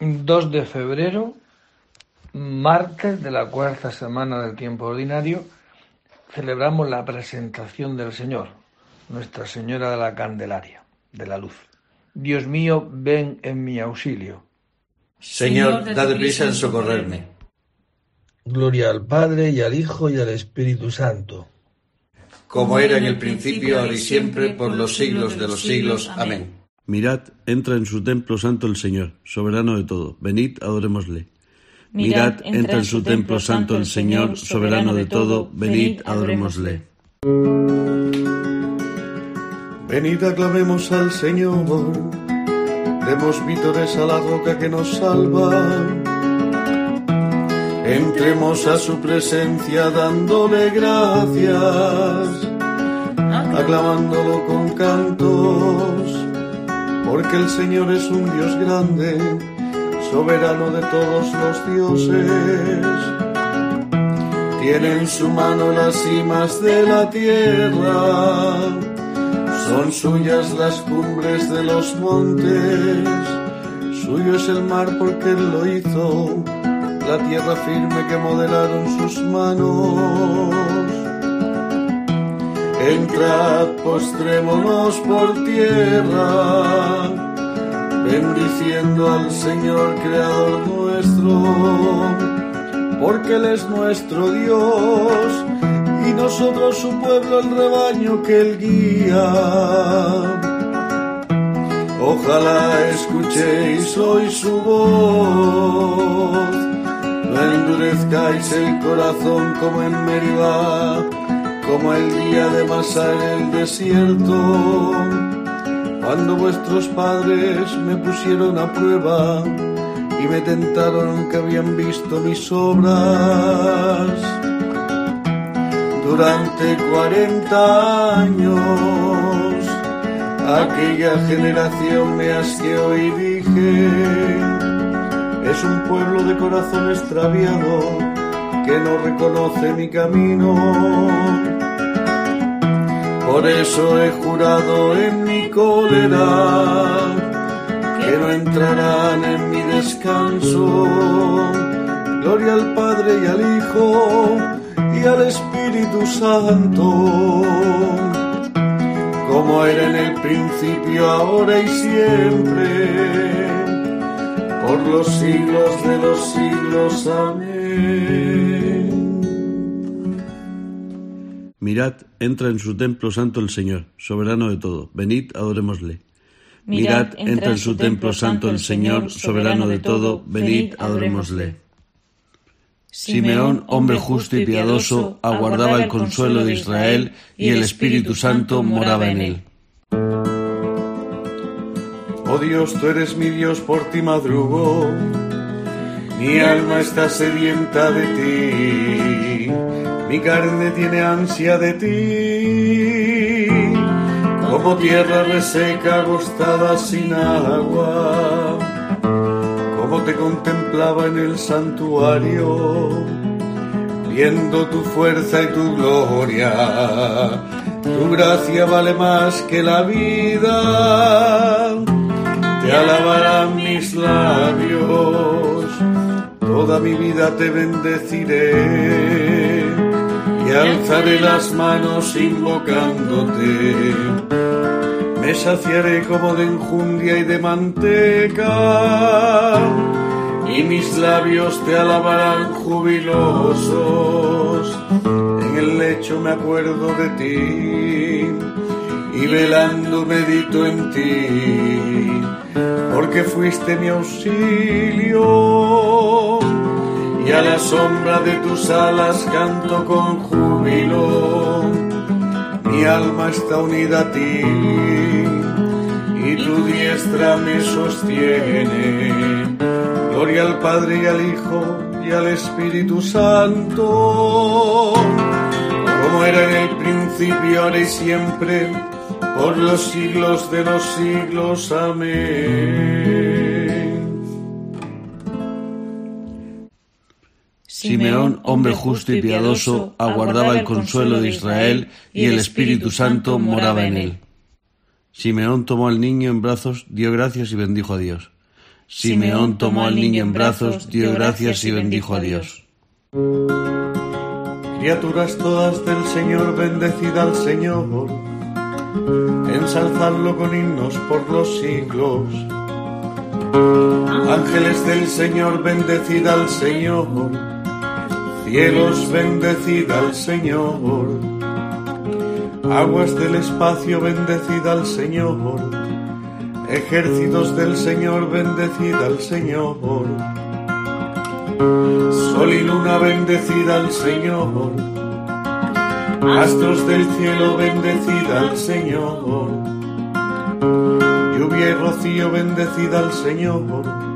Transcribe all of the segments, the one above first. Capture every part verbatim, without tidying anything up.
dos de febrero, martes de la cuarta semana del tiempo ordinario, celebramos la presentación del Señor, Nuestra Señora de la Candelaria, de la Luz. Dios mío, ven en mi auxilio. Señor, dad prisa en socorrerme. Gloria al Padre, y al Hijo, y al Espíritu Santo. Como era en el principio, ahora y siempre, por los siglos de los siglos. Amén. Mirad, entra en su templo santo el Señor, soberano de todo. Venid, adorémosle. Mirad, entra en su templo santo el Señor, soberano de todo. Venid, adorémosle. Venid, aclamemos al Señor. Demos vítores a la roca que nos salva. Entremos a su presencia dándole gracias, aclamándolo con cantos, porque el Señor es un Dios grande, soberano de todos los dioses. Tiene en su mano las cimas de la tierra, son suyas las cumbres de los montes, suyo es el mar porque Él lo hizo, la tierra firme que modelaron sus manos. Entrad, postrémonos por tierra, bendiciendo al Señor Creador nuestro, porque Él es nuestro Dios, y nosotros su pueblo, el rebaño que Él guía. Ojalá escuchéis hoy su voz, no endurezcáis el corazón como en Meribá, como el día de Masá en el desierto, cuando vuestros padres me pusieron a prueba y me tentaron aunque habían visto mis obras. Durante cuarenta años aquella generación me asqueó y dije: es un pueblo de corazón extraviado que no reconoce mi camino. Por eso he jurado en mi cólera que no entrarán en mi descanso. Gloria al Padre y al Hijo y al Espíritu Santo, como era en el principio, ahora y siempre, por los siglos de los siglos. Amén. Mirad, entra en su templo santo el Señor, soberano de todo. Venid, adorémosle. Mirad, entra en su templo santo el Señor, soberano de todo. Venid, adorémosle. Simeón, hombre justo y piadoso, aguardaba el consuelo de Israel, y el Espíritu Santo moraba en él. Oh Dios, tú eres mi Dios, por ti madrugo, mi alma está sedienta de ti, mi carne tiene ansia de ti, como tierra reseca, agostada sin agua, como te contemplaba en el santuario, viendo tu fuerza y tu gloria, tu gracia vale más que la vida. Te alabarán mis labios, toda mi vida te bendeciré y alzaré las manos invocándote. Me saciaré como de enjundia y de manteca, y mis labios te alabarán jubilosos. En el lecho me acuerdo de ti y velando medito en ti, porque fuiste mi auxilio, y a la sombra de tus alas canto con júbilo. Mi alma está unida a ti, y tu diestra me sostiene. Gloria al Padre y al Hijo y al Espíritu Santo, como era en el principio, ahora y siempre, por los siglos de los siglos. Amén. Simeón, hombre justo y piadoso, aguardaba el consuelo de Israel, y el Espíritu Santo moraba en él. Simeón tomó al niño en brazos, dio gracias y bendijo a Dios. Simeón tomó al niño en brazos, dio gracias y bendijo a Dios. Criaturas todas del Señor, bendecid al Señor, ensalzadlo con himnos por los siglos. Ángeles del Señor, bendecid al Señor, cielos, bendecid al Señor, aguas del espacio, bendecid al Señor, ejércitos del Señor, bendecid al Señor, sol y luna, bendecid al Señor, astros del cielo, bendecid al Señor, lluvia y rocío, bendecid al Señor,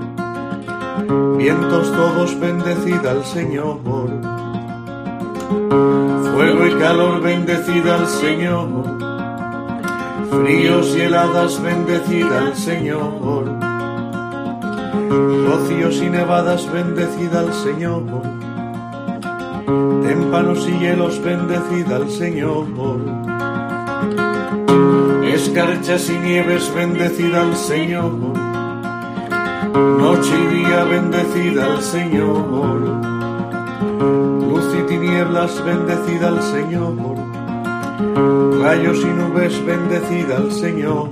vientos todos, bendecid al Señor, fuego y calor, bendecid al Señor, fríos y heladas, bendecid al Señor, rocíos y nevadas, bendecid al Señor, témpanos y hielos, bendecid al Señor, escarchas y nieves, bendecid al Señor, noche y día, bendecid al Señor, luz y tinieblas, bendecid al Señor, rayos y nubes, bendecid al Señor,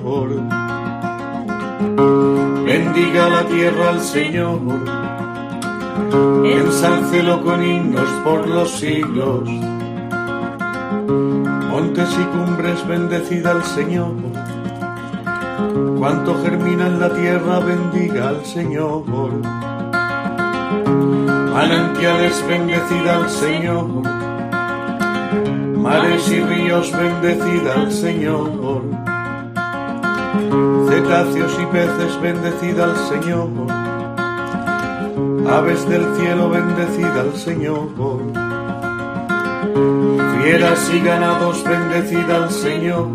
bendiga la tierra al Señor, ensálcelo con himnos por los siglos. Montes y cumbres, bendecid al Señor, cuanto germina en la tierra, bendiga al Señor. Manantiales, bendecid al Señor, mares y ríos, bendecid al Señor, cetáceos y peces, bendecid al Señor, aves del cielo, bendecid al Señor, fieras y ganados, bendecid al Señor,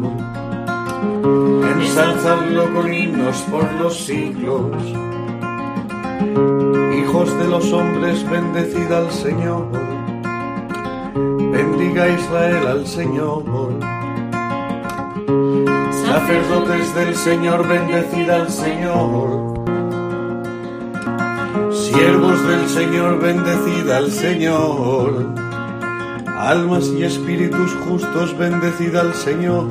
ensalzadlo con himnos por los siglos. Hijos de los hombres, bendecid al Señor, bendiga Israel al Señor. Sacerdotes del Señor, bendecid al Señor. Siervos del Señor, bendecid al Señor. Almas y espíritus justos, bendecid al Señor.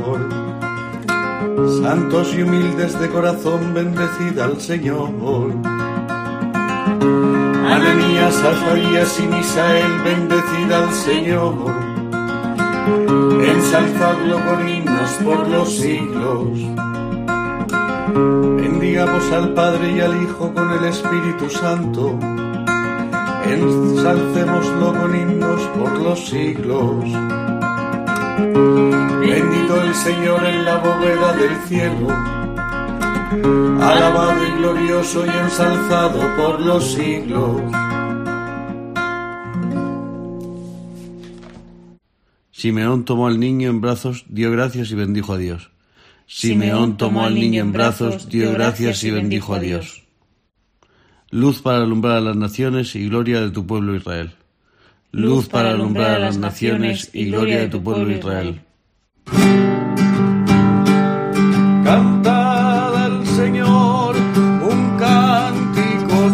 Santos y humildes de corazón, bendecid al Señor. Ananías, Azarías y Misael, bendecid al Señor. Ensalzadlo con himnos por los siglos. Bendigamos al Padre y al Hijo con el Espíritu Santo. Ensalcémoslo con himnos por los siglos. Bendito el Señor en la bóveda del cielo, alabado y glorioso y ensalzado por los siglos. Simeón tomó al niño en brazos, dio gracias y bendijo a Dios. Simeón tomó al niño en brazos, dio gracias y bendijo a Dios. Luz para alumbrar a las naciones y gloria de tu pueblo Israel. Luz para alumbrar a las naciones y gloria de tu pueblo Israel. Cantad al Señor un cántico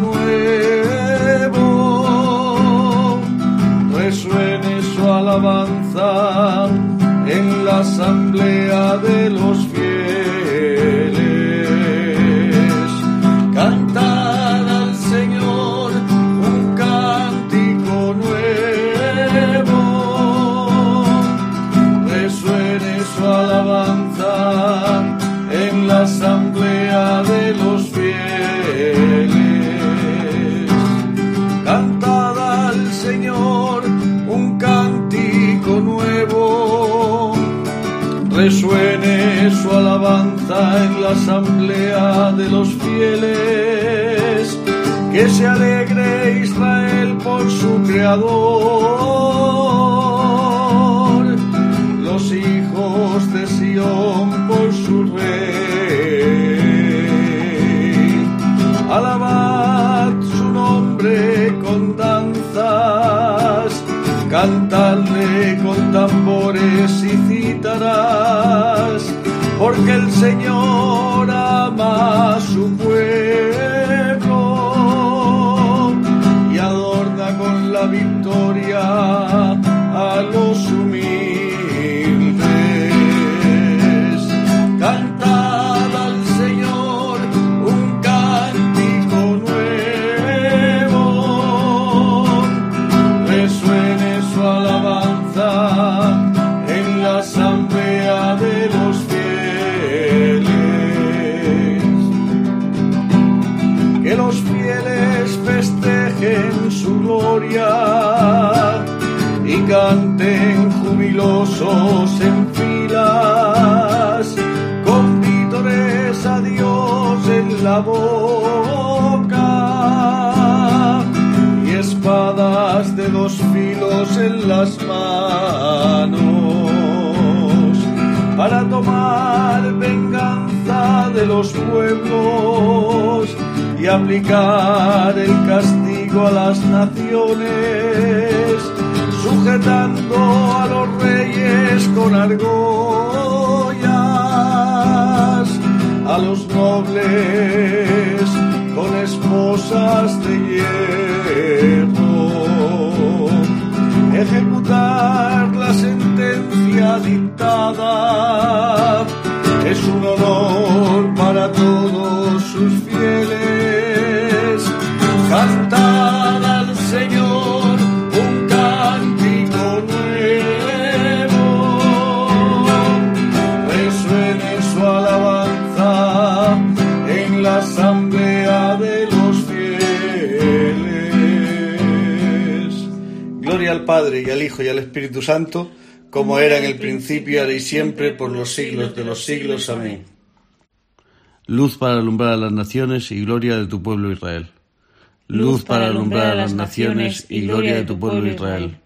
nuevo, resuene su alabanza en la asamblea de los fieles. Cantad al Señor un cántico nuevo, resuene su alabanza en la asamblea de los fieles. Cantad al Señor un cántico nuevo, resuene su alabanza en la asamblea de los fieles. Que se alegre Israel por su Creador, los hijos de Sión por su Rey. Alabad su nombre con danzas, cantadle con tambores y cítaras, porque el Señor ama a su pueblo, numerosos en filas, con vítores a Dios en la boca y espadas de dos filos en las manos, para tomar venganza de los pueblos y aplicar el castigo a las naciones, sujetando a los reyes con argollas, a los nobles con esposas de hierro, ejecutar la sentencia dictada es un honor para todos sus fieles. Cantad al Señor un cántico nuevo, resuene su alabanza en la asamblea de los fieles. Gloria al Padre, y al Hijo, y al Espíritu Santo, como era en el principio, ahora y siempre, por los siglos de los siglos. Amén. Luz para alumbrar a las naciones y gloria de tu pueblo Israel. Luz para alumbrar a las naciones y gloria de tu pueblo Israel.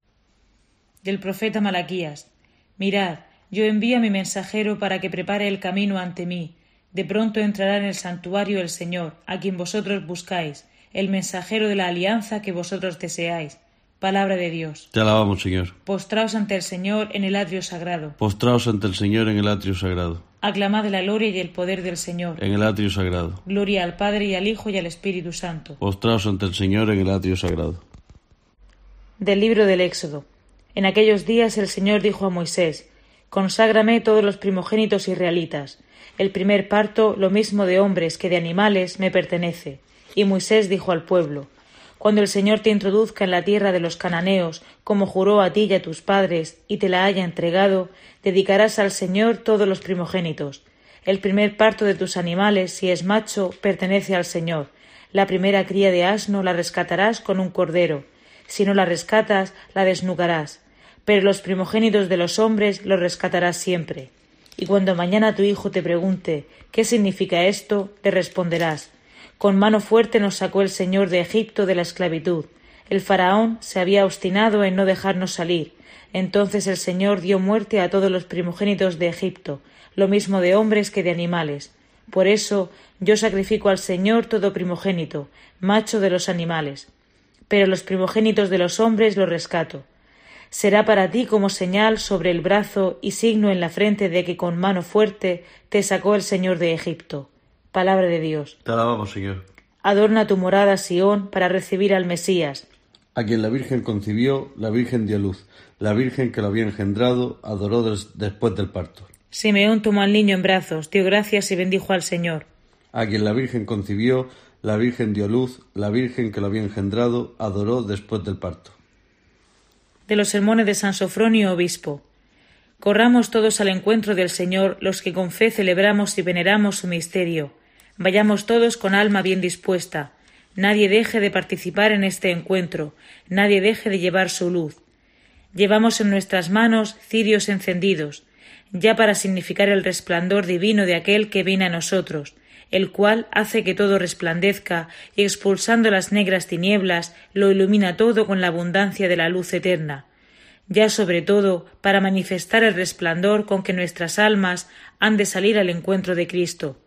Del profeta Malaquías. Mirad, yo envío a mi mensajero para que prepare el camino ante mí. De pronto entrará en el santuario el Señor, a quien vosotros buscáis, el mensajero de la alianza que vosotros deseáis. Palabra de Dios. Te alabamos, Señor. Postraos ante el Señor en el atrio sagrado. Postraos ante el Señor en el atrio sagrado. Aclamad la gloria y el poder del Señor. En el atrio sagrado. Gloria al Padre y al Hijo y al Espíritu Santo. Postraos ante el Señor en el atrio sagrado. Del libro del Éxodo. En aquellos días el Señor dijo a Moisés: Conságrame todos los primogénitos israelitas. El primer parto, lo mismo de hombres que de animales, me pertenece. Y Moisés dijo al pueblo: Cuando el Señor te introduzca en la tierra de los cananeos, como juró a ti y a tus padres, y te la haya entregado, dedicarás al Señor todos los primogénitos. El primer parto de tus animales, si es macho, pertenece al Señor. La primera cría de asno la rescatarás con un cordero. Si no la rescatas, la desnucarás. Pero los primogénitos de los hombres los rescatarás siempre. Y cuando mañana tu hijo te pregunte ¿qué significa esto?, le responderás: Con mano fuerte nos sacó el Señor de Egipto de la esclavitud. El faraón se había obstinado en no dejarnos salir. Entonces el Señor dio muerte a todos los primogénitos de Egipto, lo mismo de hombres que de animales. Por eso yo sacrifico al Señor todo primogénito, macho de los animales. Pero los primogénitos de los hombres los rescato. Será para ti como señal sobre el brazo y signo en la frente de que con mano fuerte te sacó el Señor de Egipto. Palabra de Dios. Te alabamos, Señor. Adorna tu morada, Sión, para recibir al Mesías. A quien la Virgen concibió, la Virgen dio luz. La Virgen que lo había engendrado adoró des- después del parto. Simeón tomó al niño en brazos, dio gracias y bendijo al Señor. A quien la Virgen concibió, la Virgen dio luz. La Virgen que lo había engendrado adoró después del parto. De los sermones de San Sofronio, obispo. Corramos todos al encuentro del Señor, los que con fe celebramos y veneramos su misterio. Vayamos todos con alma bien dispuesta. Nadie deje de participar en este encuentro, nadie deje de llevar su luz. Llevamos en nuestras manos cirios encendidos, ya para significar el resplandor divino de aquel que viene a nosotros, el cual hace que todo resplandezca y expulsando las negras tinieblas lo ilumina todo con la abundancia de la luz eterna. Ya sobre todo para manifestar el resplandor con que nuestras almas han de salir al encuentro de Cristo.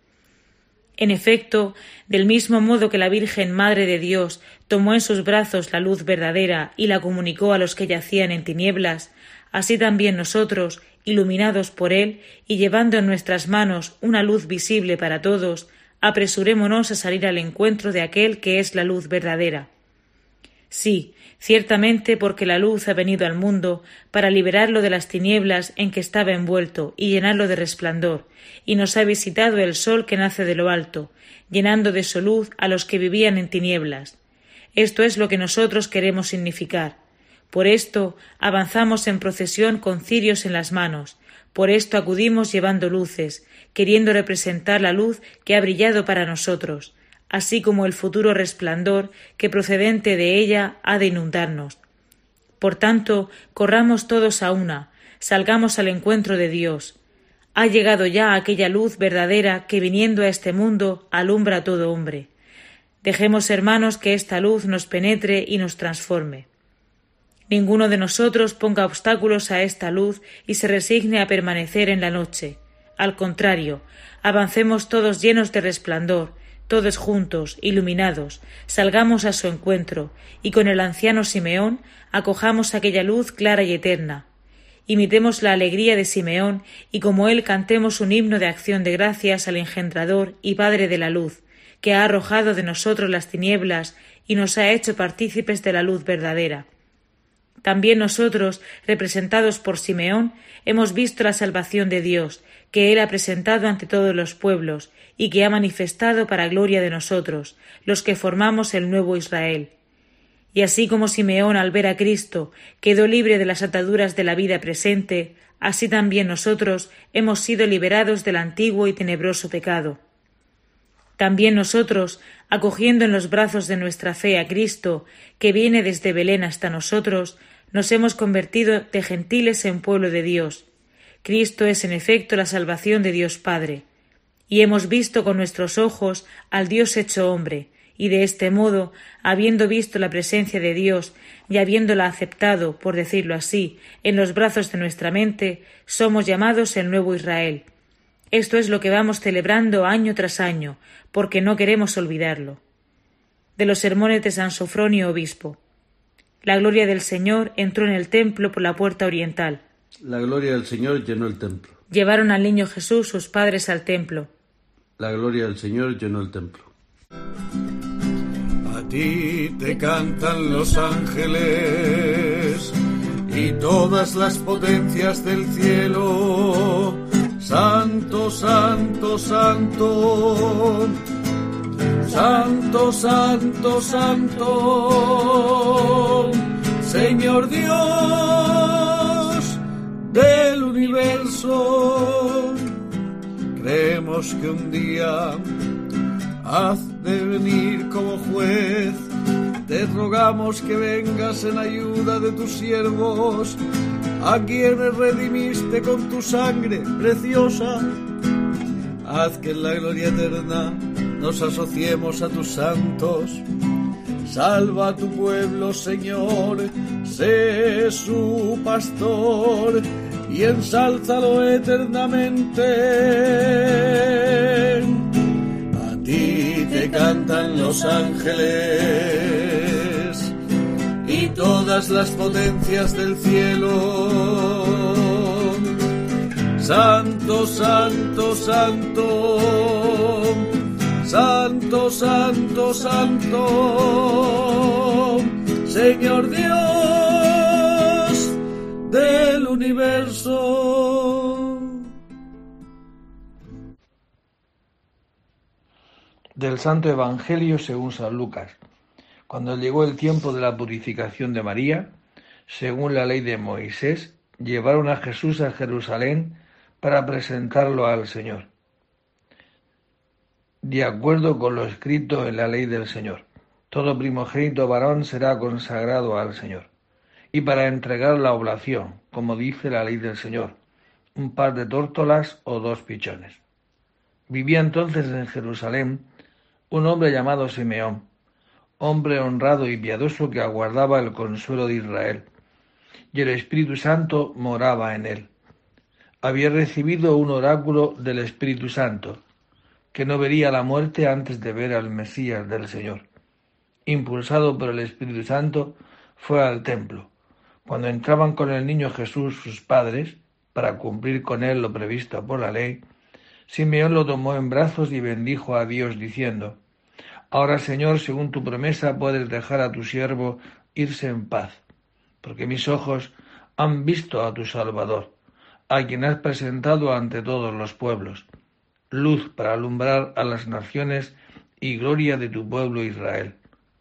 En efecto, del mismo modo que la Virgen Madre de Dios tomó en sus brazos la luz verdadera y la comunicó a los que yacían en tinieblas, así también nosotros, iluminados por Él y llevando en nuestras manos una luz visible para todos, apresurémonos a salir al encuentro de aquel que es la luz verdadera. Sí, ciertamente porque la luz ha venido al mundo para liberarlo de las tinieblas en que estaba envuelto y llenarlo de resplandor, y nos ha visitado el sol que nace de lo alto, llenando de su luz a los que vivían en tinieblas. Esto es lo que nosotros queremos significar. Por esto avanzamos en procesión con cirios en las manos, por esto acudimos llevando luces, queriendo representar la luz que ha brillado para nosotros, así como el futuro resplandor que procedente de ella ha de inundarnos. Por tanto, corramos todos a una, salgamos al encuentro de Dios. Ha llegado ya aquella luz verdadera que, viniendo a este mundo, alumbra a todo hombre. Dejemos, hermanos, que esta luz nos penetre y nos transforme. Ninguno de nosotros ponga obstáculos a esta luz y se resigne a permanecer en la noche. Al contrario, avancemos todos llenos de resplandor, todos juntos, iluminados, salgamos a su encuentro, y con el anciano Simeón acojamos aquella luz clara y eterna. Imitemos la alegría de Simeón, y como él cantemos un himno de acción de gracias al engendrador y Padre de la luz, que ha arrojado de nosotros las tinieblas y nos ha hecho partícipes de la luz verdadera. También nosotros, representados por Simeón, hemos visto la salvación de Dios, que él ha presentado ante todos los pueblos, y que ha manifestado para gloria de nosotros, los que formamos el nuevo Israel. Y así como Simeón, al ver a Cristo, quedó libre de las ataduras de la vida presente, así también nosotros hemos sido liberados del antiguo y tenebroso pecado. También nosotros, acogiendo en los brazos de nuestra fe a Cristo, que viene desde Belén hasta nosotros, nos hemos convertido de gentiles en pueblo de Dios. Cristo es en efecto la salvación de Dios Padre. Y hemos visto con nuestros ojos al Dios hecho hombre, y de este modo, habiendo visto la presencia de Dios y habiéndola aceptado, por decirlo así, en los brazos de nuestra mente, somos llamados el nuevo Israel. Esto es lo que vamos celebrando año tras año, porque no queremos olvidarlo. De los sermones de San Sofronio, obispo. La gloria del Señor entró en el templo por la puerta oriental. La gloria del Señor llenó el templo. Llevaron al niño Jesús sus padres al templo. La gloria del Señor llenó el templo. A ti te cantan los ángeles y todas las potencias del cielo. Santo, santo, santo. Santo, santo, santo. Señor Dios del universo. Creemos que un día has de venir como juez. Te rogamos que vengas en ayuda de tus siervos, a quienes redimiste con tu sangre preciosa. Haz que en la gloria eterna nos asociemos a tus santos. Salva a tu pueblo, Señor, sé su pastor y ensálzalo eternamente. A ti te cantan los ángeles y todas las potencias del cielo. Santo, santo, santo. Santo, santo, santo. Señor Dios del universo. Del Santo Evangelio según San Lucas. Cuando llegó el tiempo de la purificación de María, según la ley de Moisés, llevaron a Jesús a Jerusalén para presentarlo al Señor, de acuerdo con lo escrito en la ley del Señor. Todo primogénito varón será consagrado al Señor, y para entregar la oblación, como dice la ley del Señor, un par de tórtolas o dos pichones. Vivía entonces en Jerusalén un hombre llamado Simeón, hombre honrado y piadoso que aguardaba el consuelo de Israel, y el Espíritu Santo moraba en él. Había recibido un oráculo del Espíritu Santo, que no vería la muerte antes de ver al Mesías del Señor. Impulsado por el Espíritu Santo, fue al templo. Cuando entraban con el niño Jesús sus padres, para cumplir con él lo previsto por la ley, Simeón lo tomó en brazos y bendijo a Dios, diciendo: Ahora, Señor, según tu promesa, puedes dejar a tu siervo irse en paz, porque mis ojos han visto a tu Salvador, a quien has presentado ante todos los pueblos, luz para alumbrar a las naciones y gloria de tu pueblo Israel.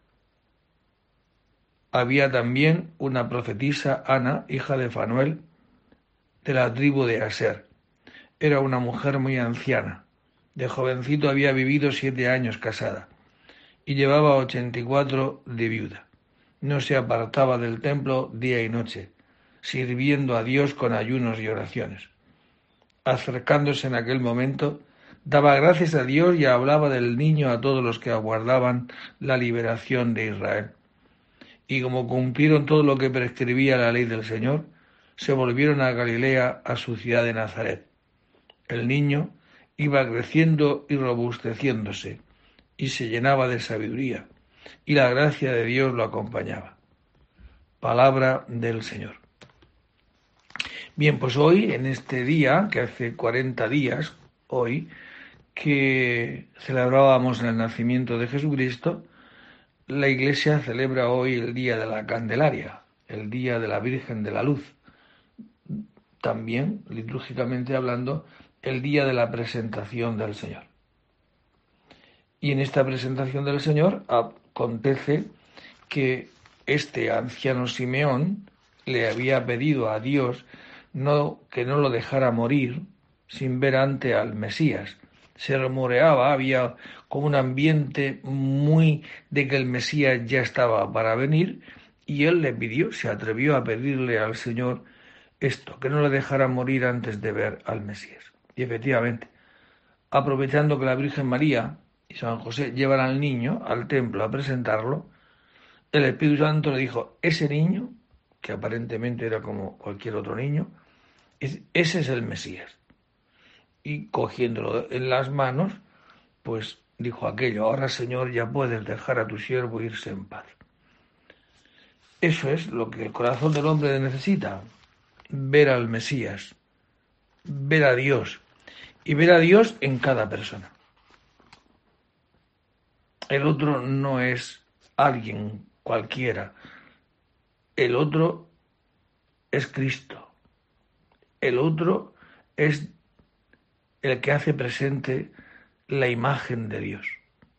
Había también una profetisa, Ana, hija de Fanuel, de la tribu de Aser. Era una mujer muy anciana. De jovencito había vivido siete años casada y llevaba ochenta y cuatro de viuda. No se apartaba del templo día y noche, sirviendo a Dios con ayunos y oraciones. Acercándose en aquel momento, daba gracias a Dios y hablaba del niño a todos los que aguardaban la liberación de Israel. Y como cumplieron todo lo que prescribía la ley del Señor, se volvieron a Galilea, a su ciudad de Nazaret. El niño iba creciendo y robusteciéndose, y se llenaba de sabiduría, y la gracia de Dios lo acompañaba. Palabra del Señor. Bien, pues hoy, en este día, que hace cuarenta días, hoy, que celebrábamos el nacimiento de Jesucristo, la Iglesia celebra hoy el Día de la Candelaria, el Día de la Virgen de la Luz. También, litúrgicamente hablando, el Día de la Presentación del Señor. Y en esta presentación del Señor acontece que este anciano Simeón le había pedido a Dios no, que no lo dejara morir sin ver antes al Mesías. Se rumoreaba, había como un ambiente muy de que el Mesías ya estaba para venir, y él le pidió, se atrevió a pedirle al Señor esto, que no le dejara morir antes de ver al Mesías. Y efectivamente, aprovechando que la Virgen María y San José llevan al niño al templo a presentarlo, el Espíritu Santo le dijo, ese niño, que aparentemente era como cualquier otro niño, es, ese es el Mesías. Y cogiéndolo en las manos, pues dijo aquello, ahora Señor ya puedes dejar a tu siervo irse en paz. Eso es lo que el corazón del hombre necesita, ver al Mesías, ver a Dios, y ver a Dios en cada persona. El otro no es alguien cualquiera, el otro es Cristo, el otro es el que hace presente la imagen de Dios.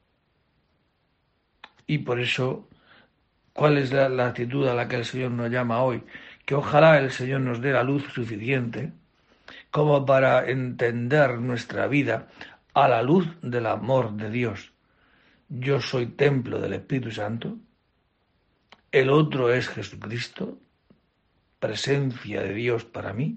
Y por eso, ¿cuál es la, la actitud a la que el Señor nos llama hoy? Que ojalá el Señor nos dé la luz suficiente como para entender nuestra vida a la luz del amor de Dios. Yo soy templo del Espíritu Santo, el otro es Jesucristo, presencia de Dios para mí,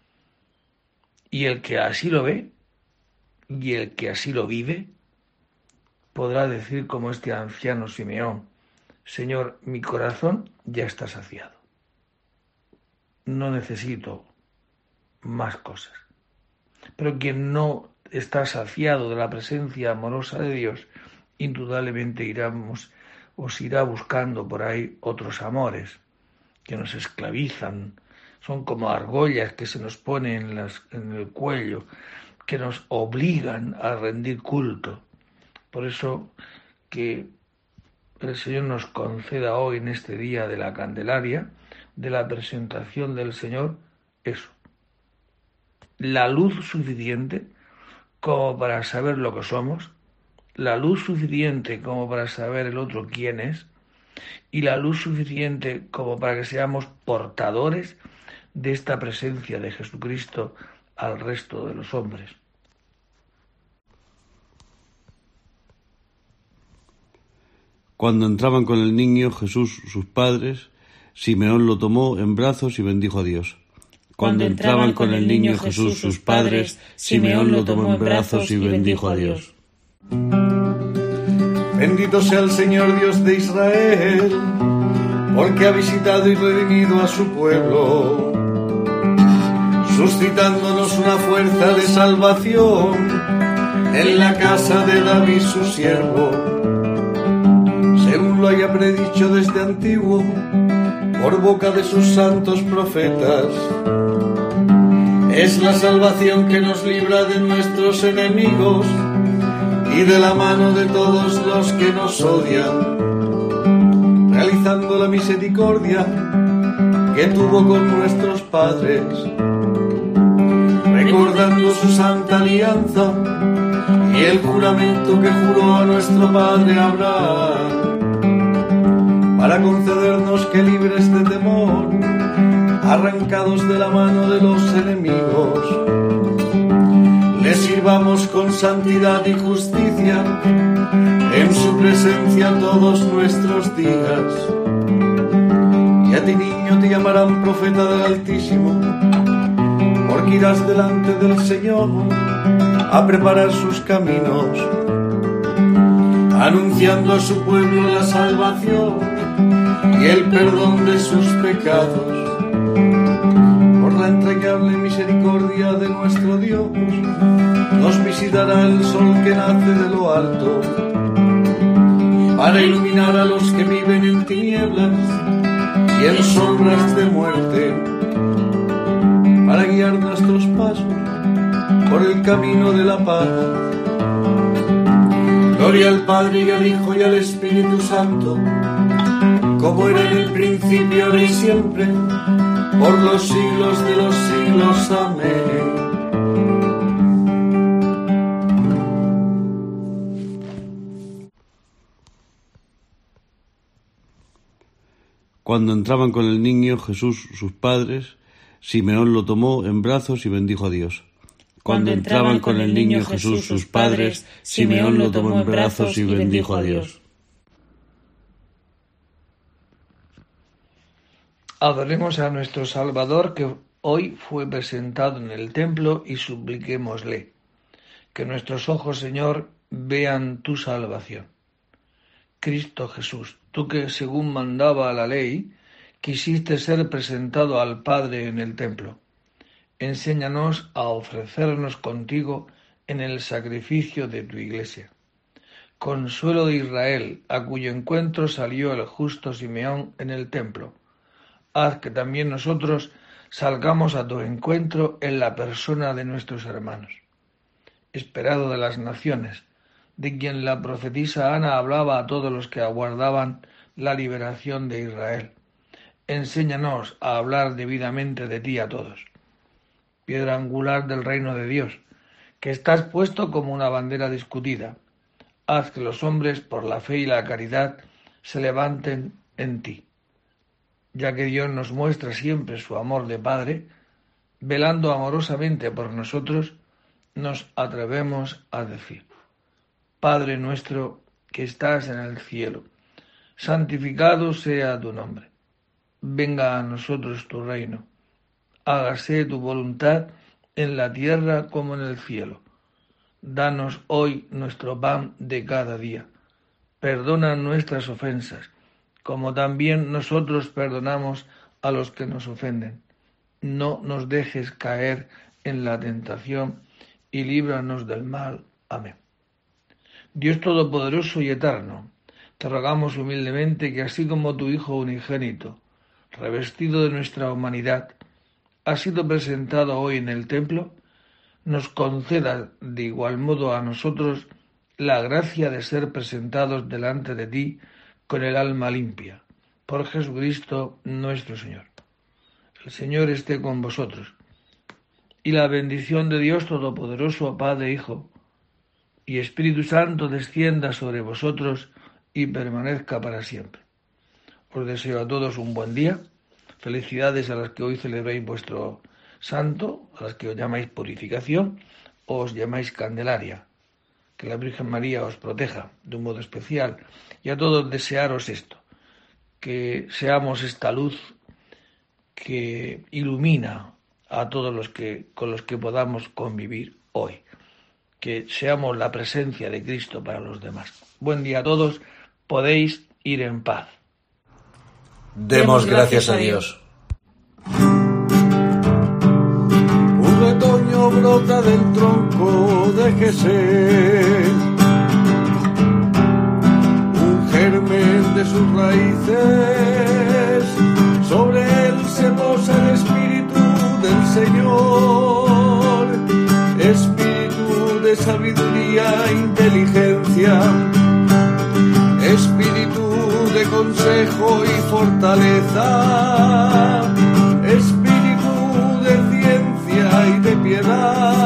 y el que así lo ve, y el que así lo vive, podrá decir como este anciano Simeón, Señor, mi corazón ya está saciado. No necesito más cosas. Pero quien no está saciado de la presencia amorosa de Dios, indudablemente iremos, os irá buscando por ahí otros amores que nos esclavizan. Son como argollas que se nos ponen en, las, en el cuello, que nos obligan a rendir culto. Por eso que el Señor nos conceda hoy, en este día de la Candelaria, de la presentación del Señor, eso, la luz suficiente como para saber lo que somos, la luz suficiente como para saber el otro quién es, y la luz suficiente como para que seamos portadores de esta presencia de Jesucristo al resto de los hombres. Cuando entraban con el niño Jesús sus padres, Simeón lo tomó en brazos y bendijo a Dios. Cuando entraban con el niño Jesús sus padres, Simeón lo tomó en brazos y bendijo a Dios. Bendito sea el Señor Dios de Israel, porque ha visitado y redimido a su pueblo, suscitándonos una fuerza de salvación en la casa de David su siervo, según lo haya predicho desde antiguo por boca de sus santos profetas. Es la salvación que nos libra de nuestros enemigos y de la mano de todos los que nos odian, realizando la misericordia que tuvo con nuestros padres, recordando su santa alianza y el juramento que juró a nuestro padre Abraham, para concedernos que, libres de temor, arrancados de la mano de los enemigos, le sirvamos con santidad y justicia en su presencia todos nuestros días. Y a a ti, niño, te llamarán profeta del Altísimo, porque irás delante del Señor a preparar sus caminos, anunciando a su pueblo la salvación y el perdón de sus pecados. Por la entrañable misericordia de nuestro Dios, nos visitará el sol que nace de lo alto, para iluminar a los que viven en tinieblas y en sombras de muerte, para guiar nuestros pasos por el camino de la paz. Gloria al Padre y al Hijo y al Espíritu Santo, como era en el principio, ahora y siempre, por los siglos de los siglos. Amén. Cuando entraban con el niño Jesús sus padres, Simeón lo tomó en brazos y bendijo a Dios. Cuando entraban con el niño Jesús sus padres, Simeón lo tomó en brazos y bendijo a Dios. Adoremos a nuestro Salvador, que hoy fue presentado en el templo, y supliquémosle. Que nuestros ojos, Señor, vean tu salvación. Cristo Jesús, tú que, según mandaba la ley, quisiste ser presentado al Padre en el templo, enséñanos a ofrecernos contigo en el sacrificio de tu Iglesia. Consuelo de Israel, a cuyo encuentro salió el justo Simeón en el templo, haz que también nosotros salgamos a tu encuentro en la persona de nuestros hermanos. Esperado de las naciones, de quien la profetisa Ana hablaba a todos los que aguardaban la liberación de Israel. Enséñanos a hablar debidamente de ti a todos. Piedra angular del reino de Dios, que estás puesto como una bandera discutida. Haz que los hombres, por la fe y la caridad, se levanten en ti. Ya que Dios nos muestra siempre su amor de Padre, velando amorosamente por nosotros, nos atrevemos a decir: Padre nuestro que estás en el cielo, santificado sea tu nombre. Venga a nosotros tu reino. Hágase tu voluntad en la tierra como en el cielo. Danos hoy nuestro pan de cada día. Perdona nuestras ofensas, como también nosotros perdonamos a los que nos ofenden. No nos dejes caer en la tentación y líbranos del mal. Amén. Dios Todopoderoso y Eterno, te rogamos humildemente que así como tu Hijo unigénito, revestido de nuestra humanidad, ha sido presentado hoy en el templo, nos conceda de igual modo a nosotros la gracia de ser presentados delante de ti con el alma limpia, por Jesucristo nuestro Señor. El Señor esté con vosotros, y la bendición de Dios Todopoderoso, Padre, Hijo y Espíritu Santo descienda sobre vosotros y permanezca para siempre. Os deseo a todos un buen día. Felicidades a las que hoy celebréis vuestro santo, a las que os llamáis purificación o os llamáis Candelaria. Que la Virgen María os proteja de un modo especial, y a todos desearos esto, que seamos esta luz que ilumina a todos los que con los que podamos convivir hoy, que seamos la presencia de Cristo para los demás. Buen día a todos, podéis ir en paz. Demos gracias a Dios. Un retoño brota del tronco de Jesé, un germen de sus raíces, sobre él se posa el Espíritu del Señor, Espíritu de sabiduría e inteligencia, Espíritu de consejo y fortaleza, Espíritu de ciencia y de piedad,